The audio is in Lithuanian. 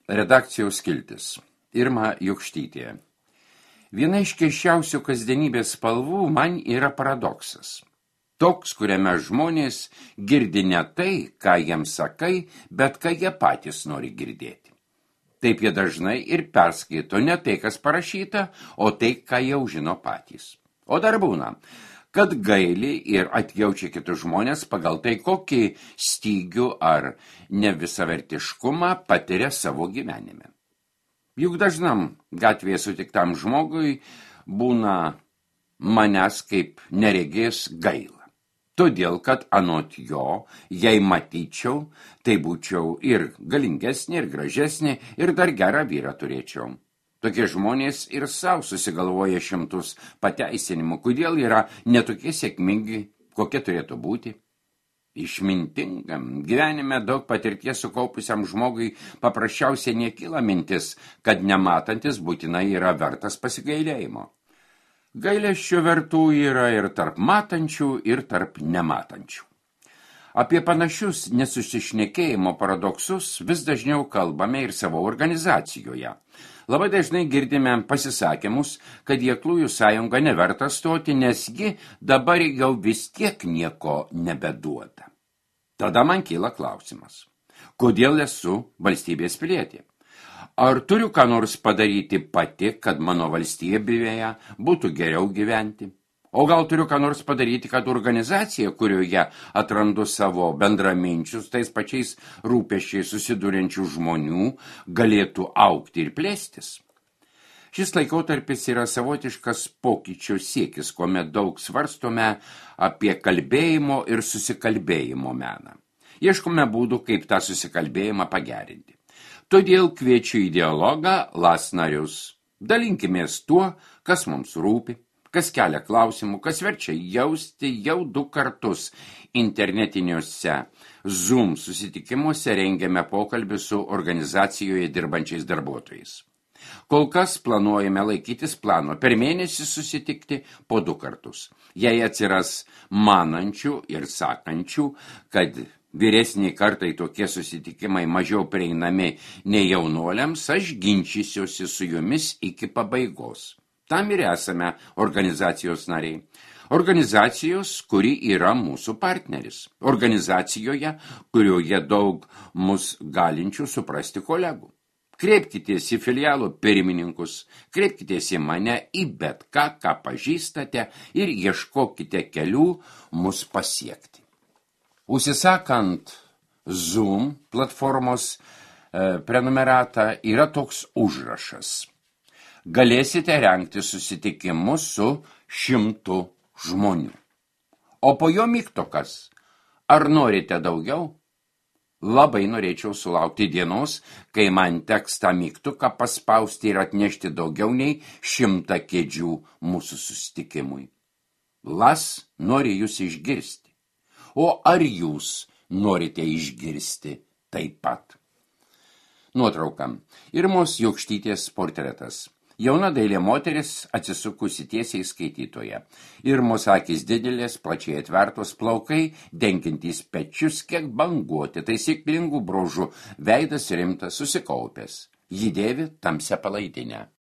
Redakcijos skiltis. Irma Jokštytė. Viena iš keisčiausių kasdienybės spalvų man yra paradoksas. Toks, kuriame žmonės girdi ne tai, ką jiems sakai, bet ką jie patys nori girdėti. Taip jie dažnai ir perskaito ne tai, kas parašyta, o tai, ką jau žino patys. O dar būna, kad gaili ir atjaučia kitus žmonės pagal tai, kokį stygių ar nevisavertiškumą patiria savo gyvenime. Juk dažnam gatvėje sutiktam žmogui būna manęs kaip neregės gaila. Todėl, kad anot jo, jei matyčiau, tai būčiau ir galingesnė, ir gražesnė, ir dar gerą vyrą turėčiau. Tokie žmonės ir savo susigalvoja šimtus pateisinimų, kodėl yra netokie sėkmingi, kokie turėtų būti. Išmintingam, gyvenime daug patirties sukaupusiam žmogui paprasčiausiai nekyla mintis, kad nematantis būtinai yra vertas pasigailėjimo. Gailesčio vertų yra ir tarp matančių, ir tarp nematančių. Apie panašius nesusišnekėjimo paradoksus vis dažniau kalbame ir savo organizacijoje. Labai dažnai girdime pasisakymus, kad į Aklųjų sąjungą neverta stoti, nes ji dabar jau vis tiek nieko nebeduoda. Tada man kyla klausimas, kodėl esu valstybės pilietė? Ar turiu ką nors padaryti pati, kad mano valstybėje būtų geriau gyventi? O gal turiu ką nors padaryti, kad organizacija, kurioje atrandu savo bendraminčius, tais pačiais rūpesčiais susiduriančių žmonių, galėtų augti ir plėstis? Šis laikotarpis yra savotiškas pokyčio siekis, kuomet daug svarstome apie kalbėjimo ir susikalbėjimo meną. Ieškome būdų, kaip tą susikalbėjimą pagerinti. Todėl kviečiu į dialogą LAS narius. Dalinkimės tuo, kas mums rūpi, kas kelia klausimų, kas verčia jausti jau 2 kartus internetiniuose Zoom susitikimuose rengiame pokalbį su organizacijoje dirbančiais darbuotojais. Kol kas planuojame laikytis plano per mėnesį susitikti po 2 kartus. Jei atsiras manančių ir sakančių, kad vyresniai kartai tokie susitikimai mažiau prieinami nei jaunuoliams, aš ginčysiuosi su jumis iki pabaigos. Tam ir esame organizacijos nariai. Organizacijos, kuri yra mūsų partneris. Organizacijoje, kurioje daug mus galinčių suprasti kolegų. Kreipkitės į filialo pirmininkus, kreipkitės į mane, į bet ką pažįstate ir ieškokite kelių mus pasiekti. Užsisakant Zoom platformos prenumeratą yra toks užrašas. Galėsite rengti susitikimus su 100 žmonių. O po jo mygtukas. Ar norite daugiau? Labai norėčiau sulaukti dienos, kai man teks tą mygtuką paspausti ir atnešti daugiau nei 100 kėdžių mūsų susitikimui. LAS nori jūs išgirsti. O ar jūs norite išgirsti taip pat? Nuotrauka. Irmos Jokštytės portretas. Jauna dailė moteris atsisukusi tiesiai skaitytoje. Irmos akys didelės, plačiai atvertos, plaukai, denkintys pečius, kiek banguoti, taisyklingų bruožų, veidas rimtas, susikaupęs. Ji dėvi tamsią palaidinę.